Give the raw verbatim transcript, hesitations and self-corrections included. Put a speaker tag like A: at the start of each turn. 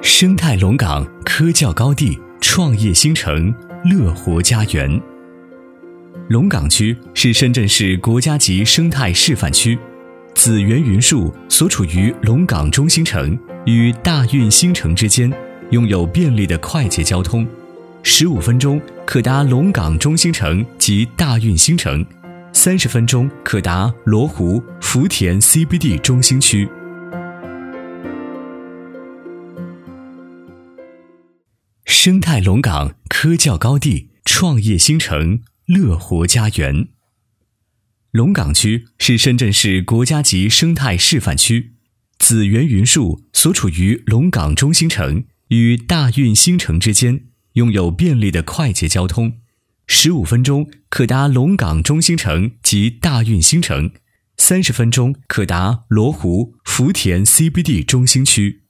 A: 生态龙岗科教高地，创业新城，乐活家园。龙岗区是深圳市国家级生态示范区，紫园云树所处于龙岗中心城与大运新城之间，拥有便利的快捷交通，十五分钟可达龙岗中心城及大运新城，三十分钟可达罗湖、福田 C B D 中心区。生态龙岗科教高地，创业新城，乐活家园。龙岗区是深圳市国家级生态示范区，紫园云树所处于龙岗中心城与大运新城之间，拥有便利的快捷交通，十五分钟可达龙岗中心城及大运新城，三十分钟可达罗湖、福田 C B D 中心区。